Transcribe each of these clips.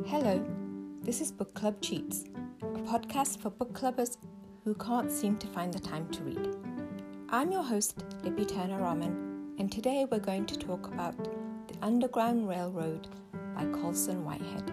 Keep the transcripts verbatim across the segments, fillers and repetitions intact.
Hello, this is Book Club Cheats, a podcast for book clubbers who can't seem to find the time to read. I'm your host, Libby Turner Rahman, and today we're going to talk about The Underground Railroad by Colson Whitehead.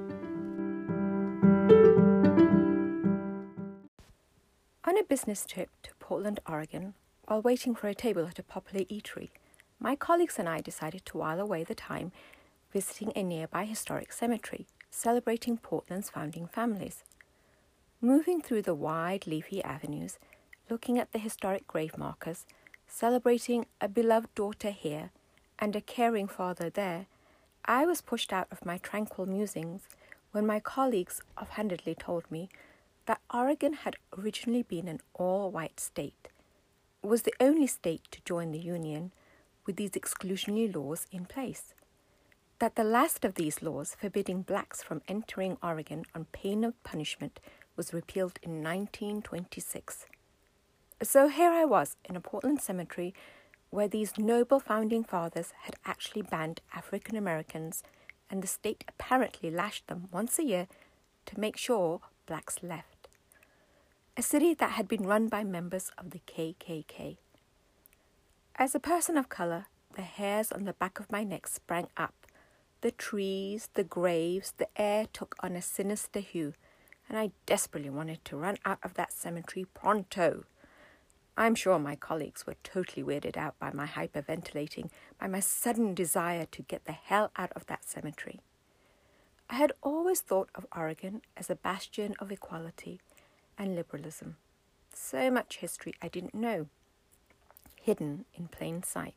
On a business trip to Portland, Oregon, while waiting for a table at a popular eatery, my colleagues and I decided to while away the time visiting a nearby historic cemetery, celebrating Portland's founding families. Moving through the wide, leafy avenues, looking at the historic grave markers, celebrating a beloved daughter here and a caring father there, I was pushed out of my tranquil musings when my colleagues offhandedly told me that Oregon had originally been an all-white state, was the only state to join the Union with these exclusionary laws in place, that the last of these laws forbidding blacks from entering Oregon on pain of punishment was repealed in nineteen twenty-six. So here I was in a Portland cemetery where these noble founding fathers had actually banned African Americans, and the state apparently lashed them once a year to make sure blacks left. A city that had been run by members of the K K K. As a person of colour, the hairs on the back of my neck sprang up. The trees, the graves, the air took on a sinister hue, and I desperately wanted to run out of that cemetery pronto. I'm sure my colleagues were totally weirded out by my hyperventilating, by my sudden desire to get the hell out of that cemetery. I had always thought of Oregon as a bastion of equality and liberalism. So much history I didn't know, hidden in plain sight.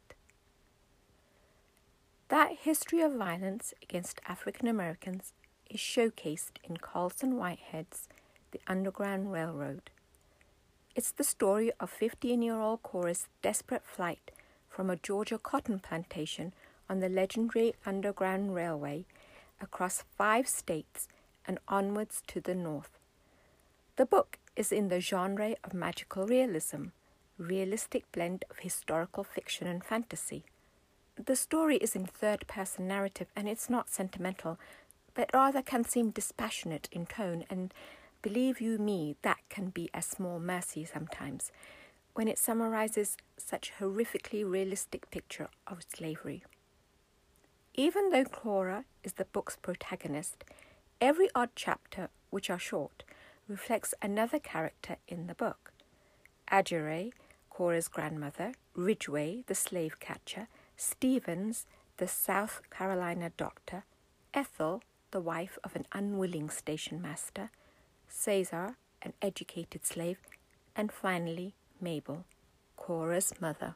That history of violence against African Americans is showcased in Colson Whitehead's The Underground Railroad. It's the story of fifteen-year-old Cora's desperate flight from a Georgia cotton plantation on the legendary Underground Railway across five states and onwards to the north. The book is in the genre of magical realism, realistic blend of historical fiction and fantasy. The story is in third-person narrative, and it's not sentimental, but rather can seem dispassionate in tone, and believe you me, that can be a small mercy sometimes, when it summarizes such a horrifically realistic picture of slavery. Even though Cora is the book's protagonist, every odd chapter, which are short, reflects another character in the book. Adjure, Cora's grandmother, Ridgway, the slave catcher, Stevens, the South Carolina doctor, Ethel, the wife of an unwilling station master, Caesar, an educated slave, and finally Mabel, Cora's mother.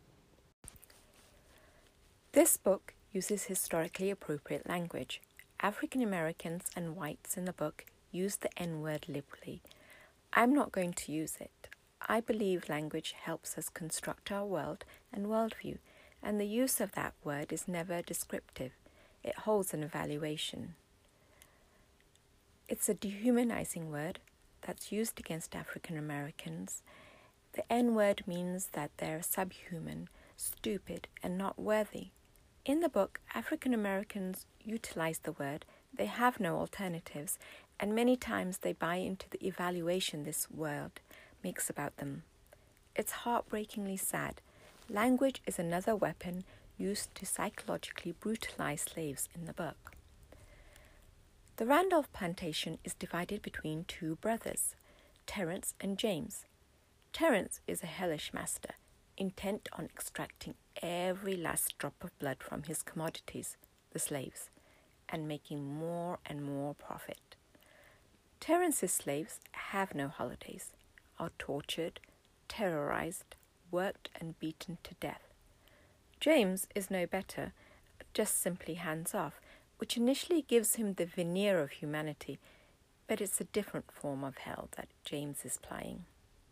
This book uses historically appropriate language. African Americans and whites in the book use the N-word liberally. I'm not going to use it. I believe language helps us construct our world and worldview, and the use of that word is never descriptive. It holds an evaluation. It's a dehumanizing word that's used against African Americans. The N-word means that they're subhuman, stupid, and not worthy. In the book, African Americans utilize the word. They have no alternatives, and many times they buy into the evaluation this word makes about them. It's heartbreakingly sad. Language is another weapon used to psychologically brutalize slaves in the book. The Randolph plantation is divided between two brothers, Terence and James. Terence is a hellish master, intent on extracting every last drop of blood from his commodities, the slaves, and making more and more profit. Terence's slaves have no holidays, are tortured, terrorized, worked and beaten to death. James is no better, just simply hands-off, which initially gives him the veneer of humanity, but it's a different form of hell that James is playing.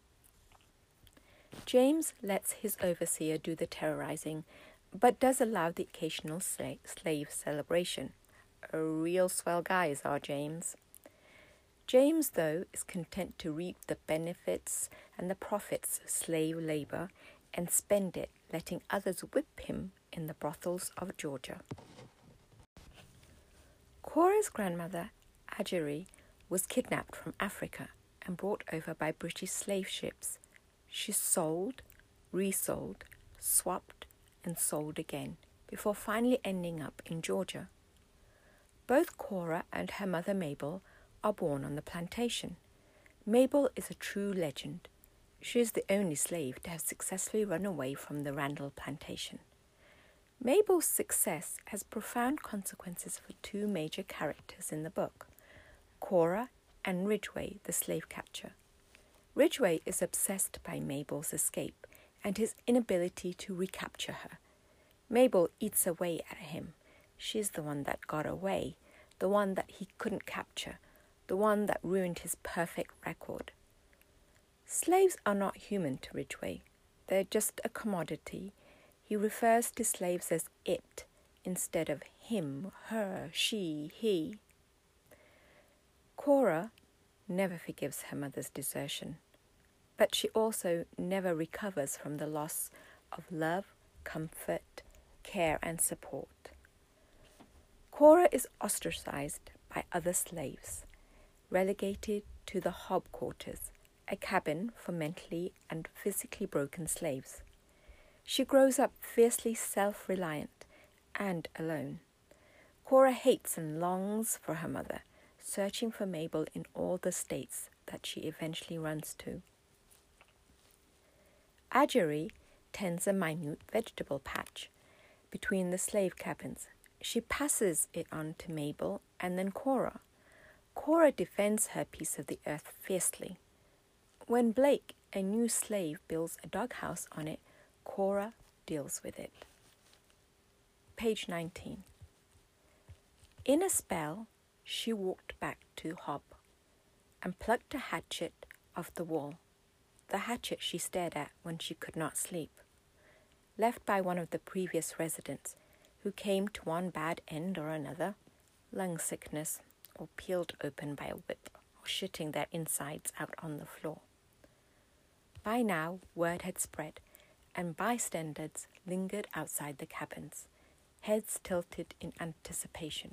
James lets his overseer do the terrorizing, but does allow the occasional slave, slave celebration. A real swell guy is our James. James, though, is content to reap the benefits and the profits of slave labour and spend it letting others whip him in the brothels of Georgia. Cora's grandmother, Adjeri, was kidnapped from Africa and brought over by British slave ships. She sold, resold, swapped, and sold again, before finally ending up in Georgia. Both Cora and her mother Mabel are born on the plantation. Mabel is a true legend. She is the only slave to have successfully run away from the Randall plantation. Mabel's success has profound consequences for two major characters in the book, Cora and Ridgway, the slave catcher. Ridgway is obsessed by Mabel's escape and his inability to recapture her. Mabel eats away at him. She's the one that got away, the one that he couldn't capture, the one that ruined his perfect record. Slaves are not human to Ridgway. They're just a commodity. He refers to slaves as it instead of him, her, she, he. Cora never forgives her mother's desertion, but she also never recovers from the loss of love, comfort, care, and support. Cora is ostracized by other slaves, relegated to the hob quarters, a cabin for mentally and physically broken slaves. She grows up fiercely self-reliant and alone. Cora hates and longs for her mother, searching for Mabel in all the states that she eventually runs to. Adjeri tends a minute vegetable patch between the slave cabins. She passes it on to Mabel and then Cora. Cora defends her piece of the earth fiercely. When Blake, a new slave, builds a doghouse on it, Cora deals with it. Page nineteen. In a spell, she walked back to Hob and plucked a hatchet off the wall, the hatchet she stared at when she could not sleep, left by one of the previous residents who came to one bad end or another, lung sickness, or peeled open by a whip, or shitting their insides out on the floor. By now, word had spread, and bystanders lingered outside the cabins, heads tilted in anticipation.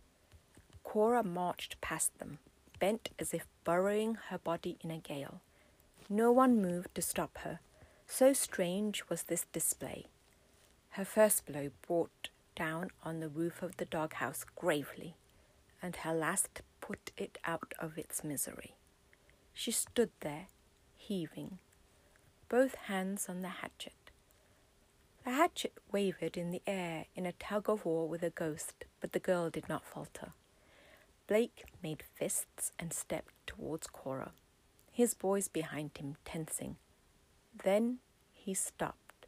Cora marched past them, bent as if burrowing her body in a gale. No one moved to stop her. So strange was this display. Her first blow brought down on the roof of the doghouse gravely, and her last put it out of its misery. She stood there, heaving, both hands on the hatchet. The hatchet wavered in the air in a tug-of-war with a ghost, but the girl did not falter. Blake made fists and stepped towards Cora, his boys behind him tensing. Then he stopped.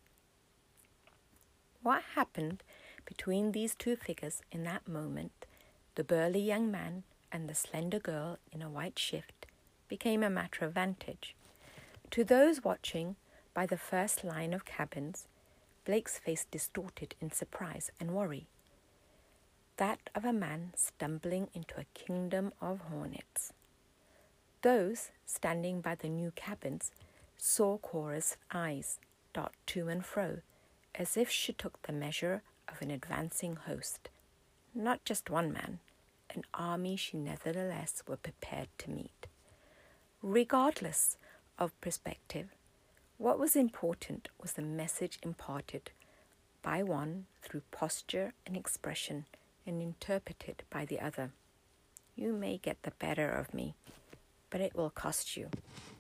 What happened between these two figures in that moment, the burly young man and the slender girl in a white shift, became a matter of vantage. To those watching by the first line of cabins, Blake's face distorted in surprise and worry, that of a man stumbling into a kingdom of hornets. Those standing by the new cabins saw Cora's eyes dart to and fro, as if she took the measure of an advancing host. Not just one man, an army she nevertheless were prepared to meet. Regardless of perspective, what was important was the message imparted by one through posture and expression and interpreted by the other. You may get the better of me, but it will cost you.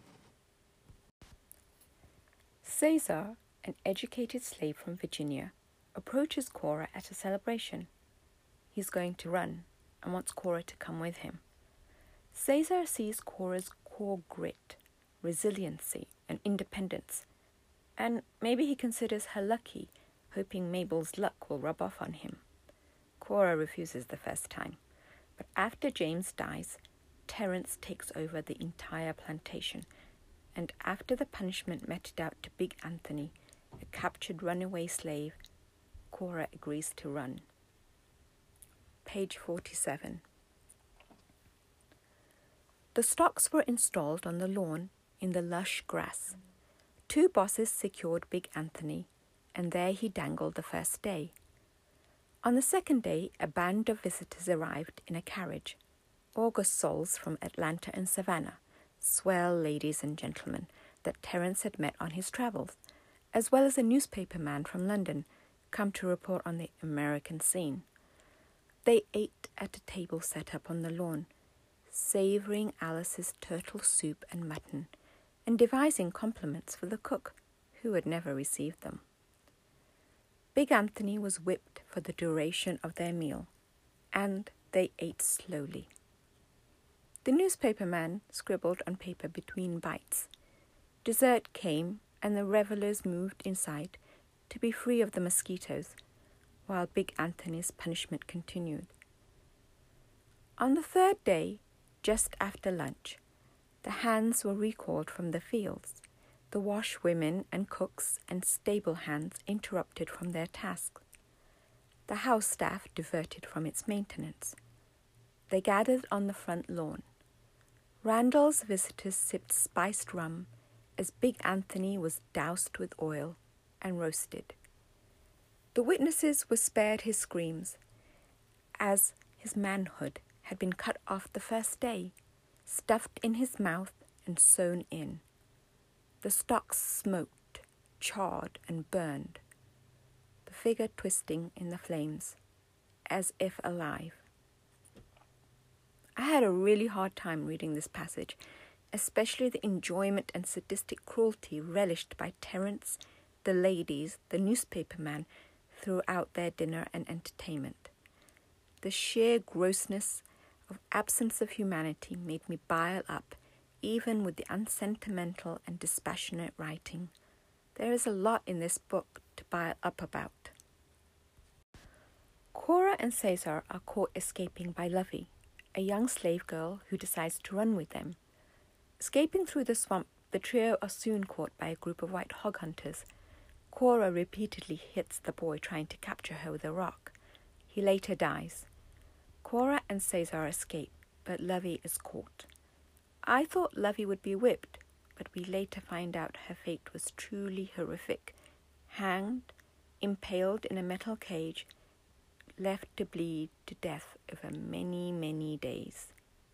Caesar, an educated slave from Virginia, approaches Cora at a celebration. He's going to run and wants Cora to come with him. Caesar sees Cora's core grit, resiliency, and independence, and maybe he considers her lucky, hoping Mabel's luck will rub off on him. Cora refuses the first time, but after James dies, Terence takes over the entire plantation, and after the punishment meted out to Big Anthony, a captured runaway slave, Cora agrees to run. Page forty-seven. The stocks were installed on the lawn in the lush grass. Two bosses secured Big Anthony, and there he dangled the first day. On the second day, a band of visitors arrived in a carriage. August souls from Atlanta and Savannah, swell ladies and gentlemen that Terence had met on his travels, as well as a newspaper man from London, come to report on the American scene. They ate at a table set up on the lawn, savouring Alice's turtle soup and mutton, and devising compliments for the cook, who had never received them. Big Anthony was whipped for the duration of their meal, and they ate slowly. The newspaper man scribbled on paper between bites. Dessert came, and the revellers moved inside to be free of the mosquitoes, while Big Anthony's punishment continued. On the third day, just after lunch, the hands were recalled from the fields. The washwomen and cooks and stable hands interrupted from their tasks. The house staff diverted from its maintenance. They gathered on the front lawn. Randall's visitors sipped spiced rum as Big Anthony was doused with oil and roasted. The witnesses were spared his screams, as his manhood had been cut off the first day, stuffed in his mouth and sewn in. The stocks smoked, charred, and burned, the figure twisting in the flames, as if alive. I had a really hard time reading this passage, especially the enjoyment and sadistic cruelty relished by Terence, the ladies, the newspaper man, throughout their dinner and entertainment. The sheer grossness of absence of humanity made me bile up, even with the unsentimental and dispassionate writing. There is a lot in this book to bile up about. Cora and Caesar are caught escaping by Lovey, a young slave girl who decides to run with them. Escaping through the swamp, the trio are soon caught by a group of white hog hunters. Cora repeatedly hits the boy trying to capture her with a rock. He later dies. Cora and Caesar escape, but Lovey is caught. I thought Lovey would be whipped, but we later find out her fate was truly horrific. Hanged, impaled in a metal cage, left to bleed to death over many, many days.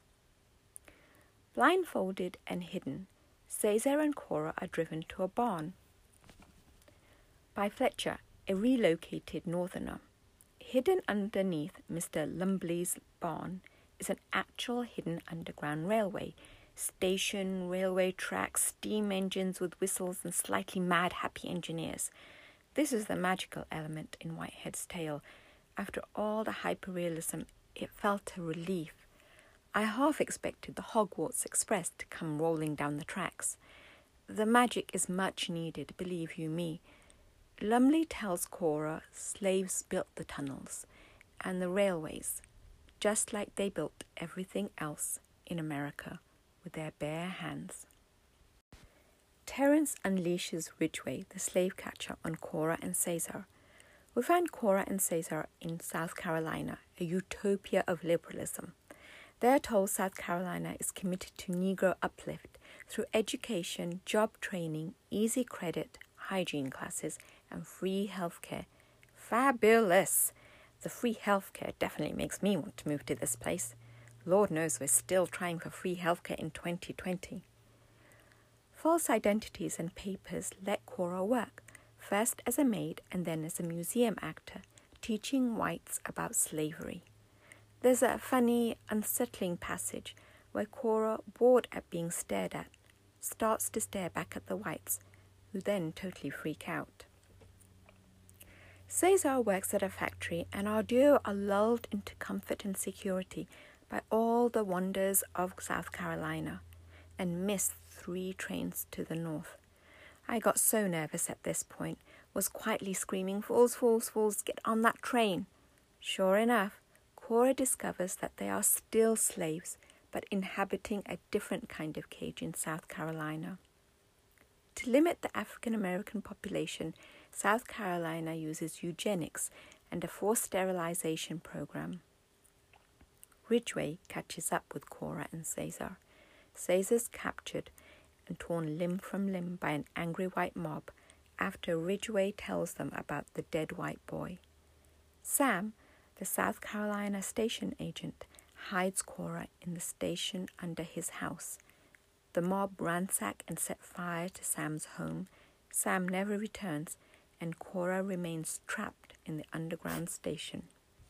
Blindfolded and hidden, Caesar and Cora are driven to a barn by Fletcher, a relocated northerner. Hidden underneath Mister Lumbley's barn is an actual hidden underground railway, station, railway tracks, steam engines with whistles, and slightly mad happy engineers. This is the magical element in Whitehead's tale. After all the hyperrealism, it felt a relief. I half expected the Hogwarts Express to come rolling down the tracks. The magic is much needed, believe you me. Lumley tells Cora slaves built the tunnels and the railways, just like they built everything else in America with their bare hands. Terence unleashes Ridgway, the slave catcher, on Cora and Caesar. We find Cora and Caesar in South Carolina, a utopia of liberalism. They are told South Carolina is committed to Negro uplift through education, job training, easy credit, hygiene classes, and free healthcare. Fabulous! The free healthcare definitely makes me want to move to this place. Lord knows we're still trying for free healthcare in twenty twenty. False identities and papers let Cora work, first as a maid and then as a museum actor, teaching whites about slavery. There's a funny, unsettling passage where Cora, bored at being stared at, starts to stare back at the whites, who then totally freak out. Caesar works at a factory, and our duo are lulled into comfort and security by all the wonders of South Carolina, and miss three trains to the north. I got so nervous at this point, was quietly screaming, "Fools, fools, fools, get on that train!" Sure enough, Cora discovers that they are still slaves, but inhabiting a different kind of cage in South Carolina. To limit the African American population, South Carolina uses eugenics and a forced sterilization program. Ridgway catches up with Cora and Caesar. Caesar's captured and torn limb from limb by an angry white mob after Ridgway tells them about the dead white boy. Sam, The South Carolina station agent hides Cora in the station under his house. The mob ransack and set fire to Sam's home. Sam never returns, and Cora remains trapped in the underground station.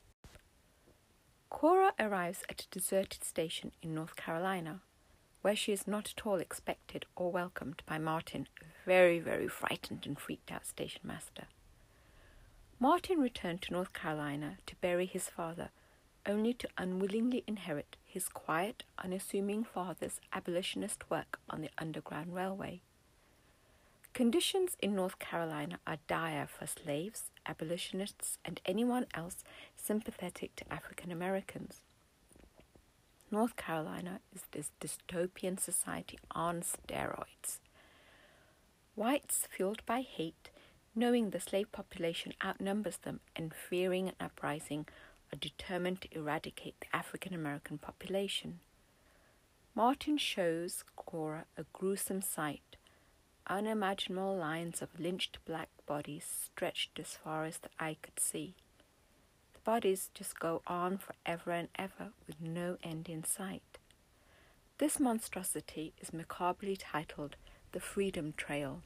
Cora arrives at a deserted station in North Carolina, where she is not at all expected or welcomed by Martin, a very, very frightened and freaked out station master. Martin returned to North Carolina to bury his father, only to unwillingly inherit his quiet, unassuming father's abolitionist work on the Underground Railway. Conditions in North Carolina are dire for slaves, abolitionists, and anyone else sympathetic to African Americans. North Carolina is this dystopian society on steroids. Whites, fueled by hate, knowing the slave population outnumbers them and fearing an uprising, are determined to eradicate the African American population. Martin shows Cora a gruesome sight. Unimaginable lines of lynched black bodies stretched as far as the eye could see. The bodies just go on forever and ever with no end in sight. This monstrosity is macabrely titled The Freedom Trail.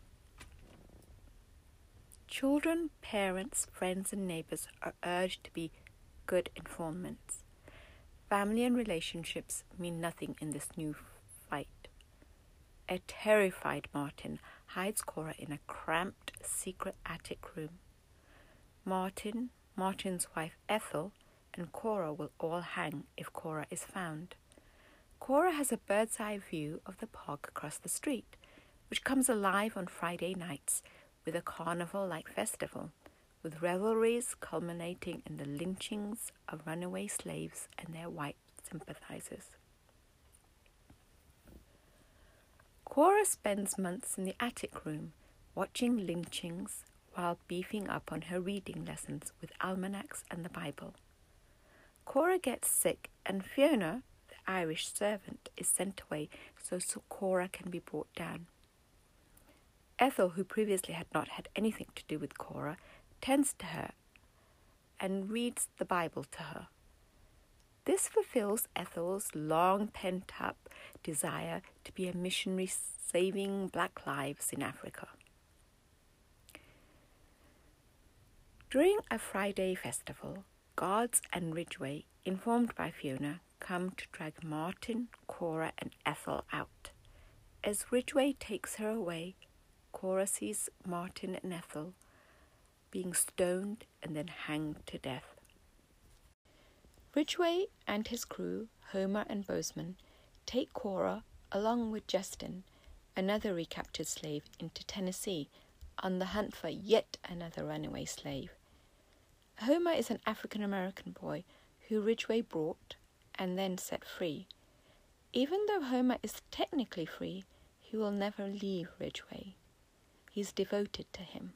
Children, parents, friends, and neighbors are urged to be good informants. Family and relationships mean nothing in this new fight. A terrified Martin hides Cora in a cramped, secret attic room. Martin, Martin's wife Ethel, and Cora will all hang if Cora is found. Cora has a bird's eye view of the park across the street, which comes alive on Friday nights with a carnival-like festival, with revelries culminating in the lynchings of runaway slaves and their white sympathizers. Cora spends months in the attic room, watching lynchings while beefing up on her reading lessons with almanacs and the Bible. Cora gets sick, and Fiona, the Irish servant, is sent away so Cora can be brought down. Ethel, who previously had not had anything to do with Cora, tends to her and reads the Bible to her. This fulfills Ethel's long pent-up desire to be a missionary saving black lives in Africa. During a Friday festival, guards and Ridgway, informed by Fiona, come to drag Martin, Cora, and Ethel out. As Ridgway takes her away, Cora sees Martin and Ethel being stoned and then hanged to death. Ridgway and his crew, Homer and Bozeman, take Cora, along with Justin, another recaptured slave, into Tennessee on the hunt for yet another runaway slave. Homer is an African-American boy who Ridgway brought and then set free. Even though Homer is technically free, he will never leave Ridgway. He's devoted to him.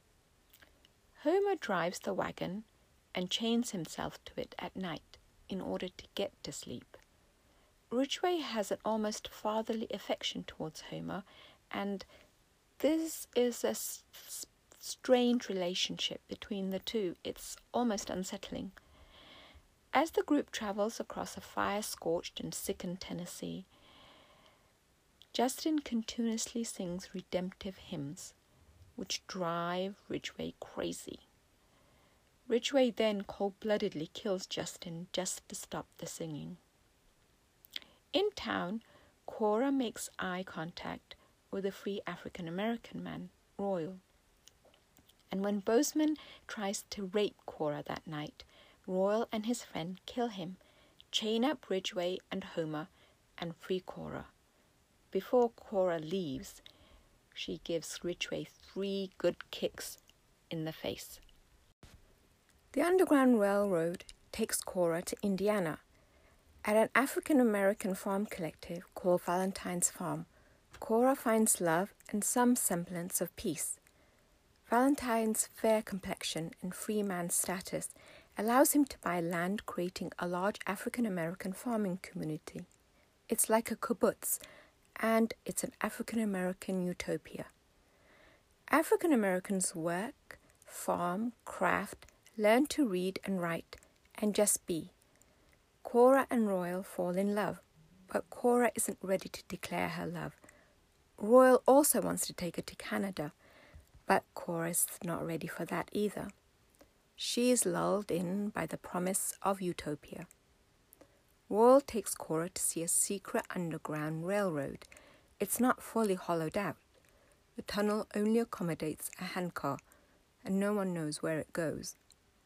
Homer drives the wagon and chains himself to it at night in order to get to sleep. Ridgway has an almost fatherly affection towards Homer, and this is a s- strange relationship between the two. It's almost unsettling. As the group travels across a fire-scorched and sickened Tennessee, Justin continuously sings redemptive hymns, which drive Ridgway crazy. Ridgway then cold-bloodedly kills Justin just to stop the singing. In town, Cora makes eye contact with a free African-American man, Royal. And when Bozeman tries to rape Cora that night, Royal and his friend kill him, chain up Ridgway and Homer, and free Cora. Before Cora leaves, she gives Ridgway three good kicks in the face. The Underground Railroad takes Cora to Indiana. At an African-American farm collective called Valentine's Farm, Cora finds love and some semblance of peace. Valentine's fair complexion and free man status allows him to buy land, creating a large African-American farming community. It's like a kibbutz, and it's an African-American utopia. African-Americans work, farm, craft, learn to read and write, and just be. Cora and Royal fall in love, but Cora isn't ready to declare her love. Royal also wants to take her to Canada, but Cora's not ready for that either. She is lulled in by the promise of utopia. Royal takes Cora to see a secret underground railroad. It's not fully hollowed out. The tunnel only accommodates a handcar, and no one knows where it goes.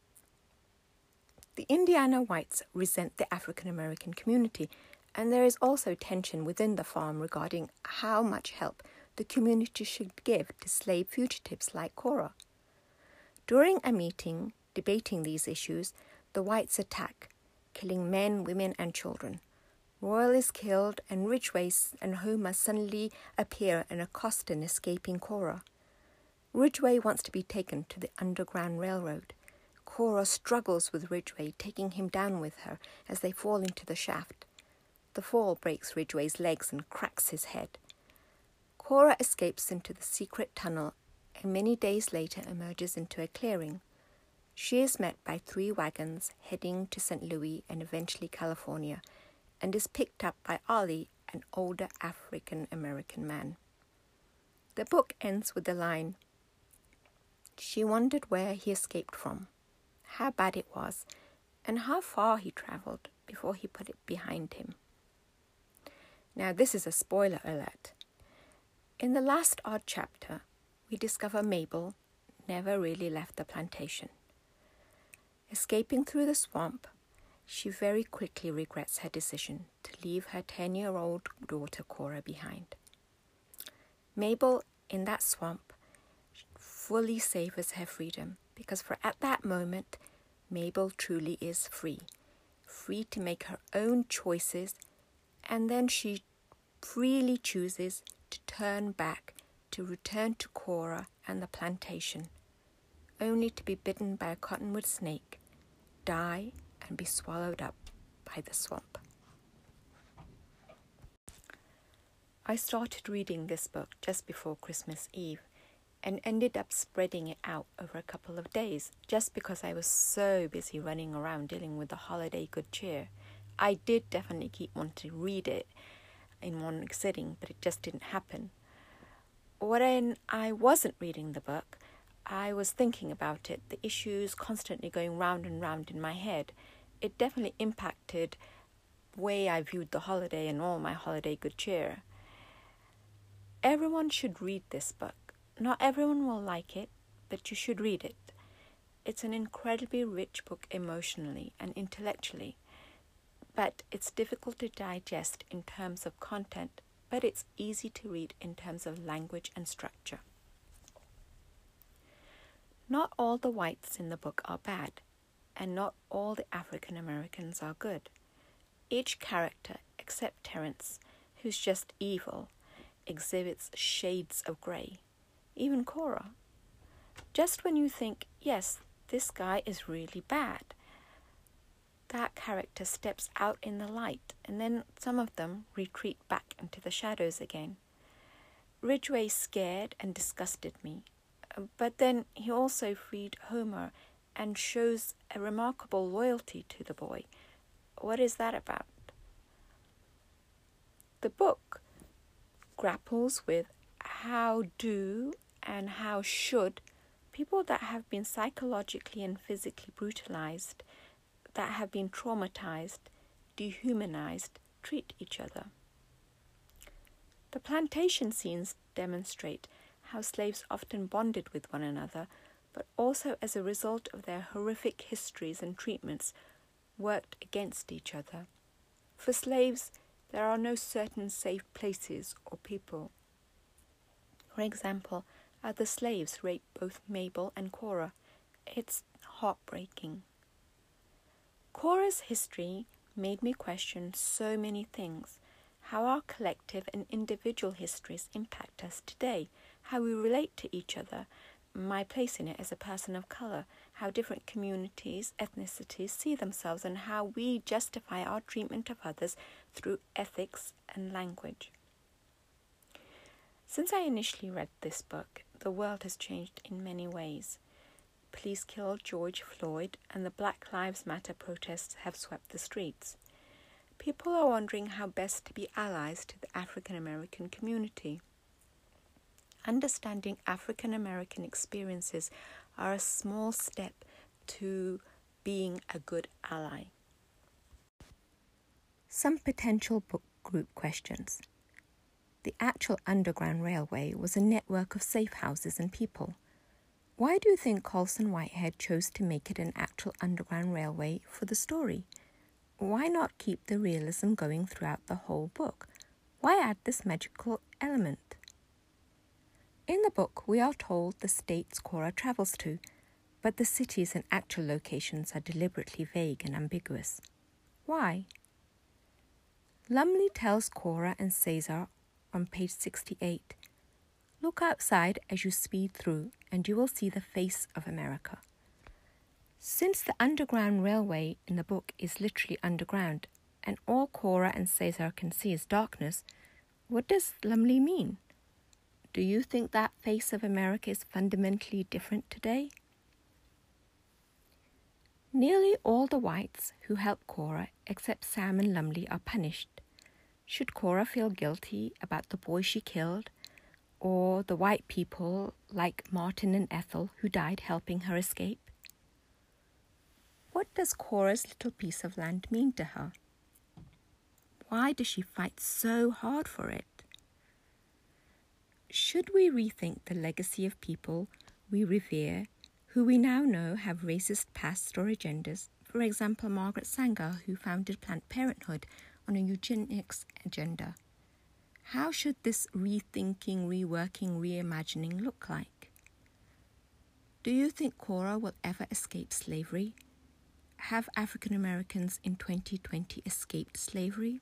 The Indiana whites resent the African American community, and there is also tension within the farm regarding how much help the community should give to slave fugitives like Cora. During a meeting debating these issues, the whites attack, killing men, women, and children. Royal is killed, and Ridgway and Homer suddenly appear and accost an escaping Cora. Ridgway wants to be taken to the Underground Railroad. Cora struggles with Ridgway, taking him down with her as they fall into the shaft. The fall breaks Ridgway's legs and cracks his head. Cora escapes into the secret tunnel and many days later emerges into a clearing. She is met by three wagons heading to Saint Louis and eventually California, and is picked up by Ollie, an older African-American man. The book ends with the line, "She wondered where he escaped from, how bad it was, and how far he travelled before he put it behind him." Now this is a spoiler alert. In the last odd chapter, we discover Mabel never really left the plantation. Escaping through the swamp, she very quickly regrets her decision to leave her ten-year-old daughter Cora behind. Mabel, in that swamp, fully savors her freedom, because for at that moment, Mabel truly is free, free to make her own choices, and then she freely chooses to turn back, to return to Cora and the plantation, only to be bitten by a cottonwood snake, die, and be swallowed up by the swamp. I started reading this book just before Christmas Eve and ended up spreading it out over a couple of days just because I was so busy running around dealing with the holiday good cheer. I did definitely keep wanting to read it in one sitting, but it just didn't happen. When I wasn't reading the book, I was thinking about it, the issues constantly going round and round in my head. It definitely impacted the way I viewed the holiday and all my holiday good cheer. Everyone should read this book. Not everyone will like it, but you should read it. It's an incredibly rich book emotionally and intellectually, but it's difficult to digest in terms of content, but it's easy to read in terms of language and structure. Not all the whites in the book are bad, and not all the African Americans are good. Each character, except Terence, who's just evil, exhibits shades of grey. Even Cora. Just when you think, yes, this guy is really bad, that character steps out in the light, and then some of them retreat back into the shadows again. Ridgway scared and disgusted me, but then he also freed Homer and shows a remarkable loyalty to the boy. What is that about? The book grapples with how do and how should people that have been psychologically and physically brutalized, that have been traumatized, dehumanized, treat each other. The plantation scenes demonstrate how slaves often bonded with one another, but also as a result of their horrific histories and treatments, worked against each other. For slaves, there are no certain safe places or people. For example, other slaves rape both Mabel and Cora. It's heartbreaking. Cora's history made me question so many things. How our collective and individual histories impact us today, how we relate to each other, my place in it as a person of colour, how different communities, ethnicities see themselves, and how we justify our treatment of others through ethics and language. Since I initially read this book, the world has changed in many ways. police killed George Floyd and the Black Lives Matter protests have swept the streets. People are wondering how best to be allies to the African American community. Understanding African American experiences are a small step to being a good ally. Some potential book group questions. The actual Underground Railway was a network of safe houses and people. Why do you think Colson Whitehead chose to make it an actual Underground Railway for the story? Why not keep the realism going throughout the whole book? Why add this magical element? In the book, we are told the states Cora travels to, but the cities and actual locations are deliberately vague and ambiguous. Why? Lumley tells Cora and Caesar on page sixty-eight, "Look outside as you speed through, and you will see the face of America." Since the Underground Railway in the book is literally underground, and all Cora and Caesar can see is darkness, what does Lumley mean? Do you think that face of America is fundamentally different today? Nearly all the whites who help Cora, except Sam and Lumley, are punished. Should Cora feel guilty about the boy she killed, or the white people like Martin and Ethel who died helping her escape? What does Cora's little piece of land mean to her? Why does she fight so hard for it? Should we rethink the legacy of people we revere, who we now know have racist pasts or agendas? For example, Margaret Sanger, who founded Planned Parenthood on a eugenics agenda. How should this rethinking, reworking, reimagining look like? Do you think Cora will ever escape slavery? Have African Americans in twenty twenty escaped slavery?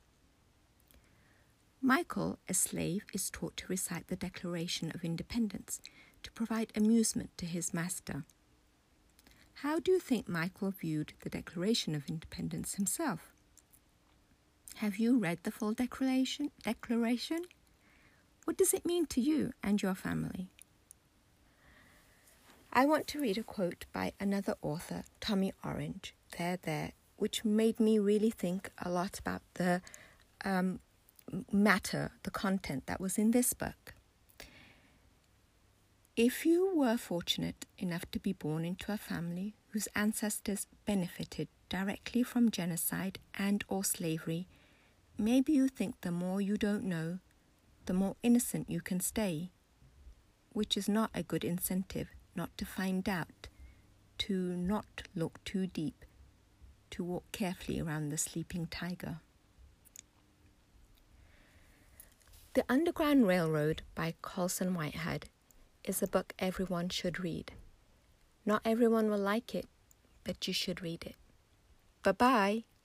Michael, a slave, is taught to recite the Declaration of Independence to provide amusement to his master. How do you think Michael viewed the Declaration of Independence himself? Have you read the full declaration? Declaration? What does it mean to you and your family? I want to read a quote by another author, Tommy Orange, There, There, which made me really think a lot about the um, matter, the content that was in this book. If you were fortunate enough to be born into a family whose ancestors benefited directly from genocide and or slavery, maybe you think the more you don't know, the more innocent you can stay, which is not a good incentive not to find out, to not look too deep, to walk carefully around the sleeping tiger. The Underground Railroad by Colson Whitehead is a book everyone should read. Not everyone will like it, but you should read it. Bye-bye.